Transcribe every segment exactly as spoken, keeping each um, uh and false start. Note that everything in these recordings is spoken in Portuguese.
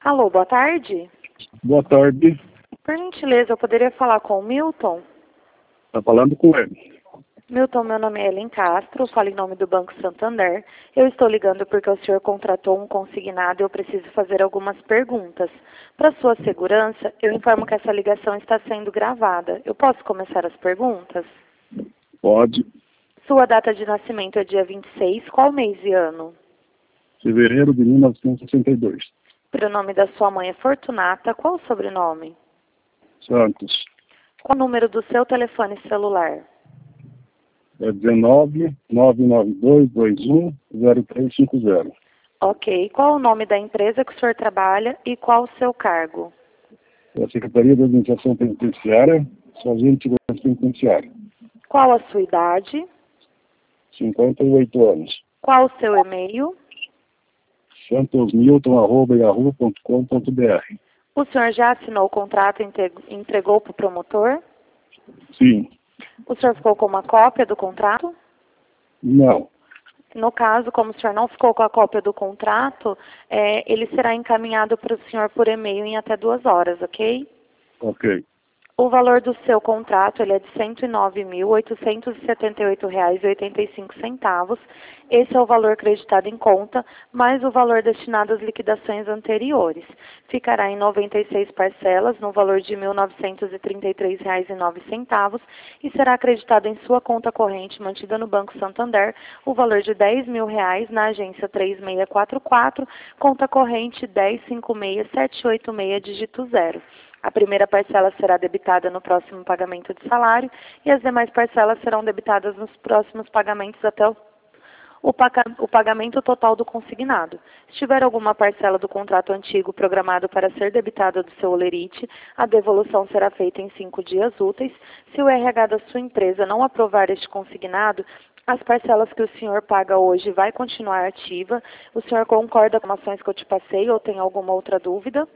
Alô, boa tarde. Boa tarde. Por gentileza, eu poderia falar com o Milton? Está falando com ele. Milton, meu nome é Ellen Castro, eu falo em nome do Banco Santander. Eu estou ligando porque o senhor contratou um consignado e eu preciso fazer algumas perguntas. Para sua segurança, eu informo que essa ligação está sendo gravada. Eu posso começar as perguntas? Pode. Sua data de nascimento é dia vinte e seis, qual mês e ano? Fevereiro de mil novecentos e sessenta e dois. O nome da sua mãe é Fortunata, qual o sobrenome? Santos. Qual o número do seu telefone celular? É dezenove, nove nove dois, dois um, zero três cinco zero. Ok. Qual o nome da empresa que o senhor trabalha e qual o seu cargo? É a Secretaria da Administração Penitenciária, sozinho de segurança penitenciária. Qual a sua idade? cinquenta e oito anos. Qual o seu e-mail? santosmilton arroba yahoo ponto com ponto br. O senhor já assinou o contrato e entregou para o promotor? Sim. O senhor ficou com uma cópia do contrato? Não. No caso, como o senhor não ficou com a cópia do contrato, é, ele será encaminhado para o senhor por e-mail em até duas horas, ok? Ok. O valor do seu contrato ele é de cento e nove mil, oitocentos e setenta e oito reais e oitenta e cinco centavos. Esse é o valor creditado em conta, mais o valor destinado às liquidações anteriores. Ficará em noventa e seis parcelas, no valor de mil novecentos e trinta e três reais e nove centavos, e será acreditado em sua conta corrente mantida no Banco Santander o valor de dez mil reais na agência três seis quatro quatro, conta corrente dez cinco seis sete oito seis, dígito zero. A primeira parcela será debitada no próximo pagamento de salário e as demais parcelas serão debitadas nos próximos pagamentos até o, o, paga, o pagamento total do consignado. Se tiver alguma parcela do contrato antigo programado para ser debitada do seu holerite, a devolução será feita em cinco dias úteis. Se o R H da sua empresa não aprovar este consignado, as parcelas que o senhor paga hoje vai continuar ativa. O senhor concorda com as ações que eu te passei ou tem alguma outra dúvida?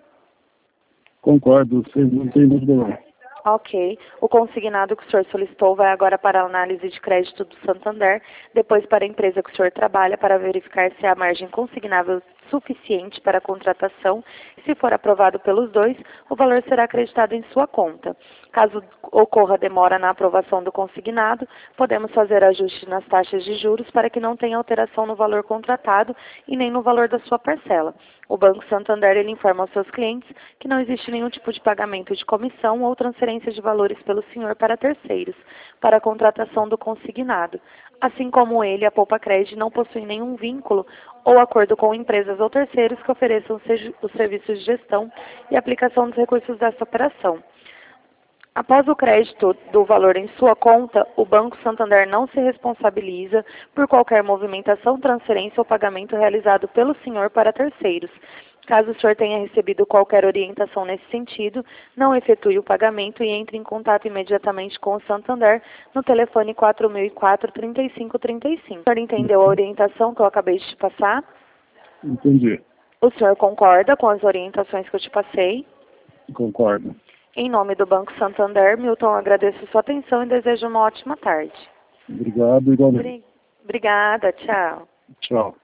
Concordo, não tem dúvida não. Ok. O consignado que o senhor solicitou vai agora para a análise de crédito do Santander, depois para a empresa que o senhor trabalha para verificar se há margem consignável suficiente para a contratação. Se for aprovado pelos dois, o valor será acreditado em sua conta. Caso ocorra demora na aprovação do consignado, podemos fazer ajuste nas taxas de juros para que não tenha alteração no valor contratado e nem no valor da sua parcela. O Banco Santander ele informa aos seus clientes que não existe nenhum tipo de pagamento de comissão ou transferência de valores pelo senhor para terceiros, para a contratação do consignado. Assim como ele, a Poupa Cred não possui nenhum vínculo ou acordo com empresas ou terceiros que ofereçam os serviços de gestão e aplicação dos recursos dessa operação. Após o crédito do valor em sua conta, o Banco Santander não se responsabiliza por qualquer movimentação, transferência ou pagamento realizado pelo senhor para terceiros. Caso o senhor tenha recebido qualquer orientação nesse sentido, não efetue o pagamento e entre em contato imediatamente com o Santander no telefone quatro mil e quatro, trinta e cinco trinta e cinco. O senhor entendeu a orientação que eu acabei de te passar? Entendi. O senhor concorda com as orientações que eu te passei? Concordo. Em nome do Banco Santander, Milton, agradeço sua atenção e desejo uma ótima tarde. Obrigado, igualmente. Obrigada, tchau. Tchau.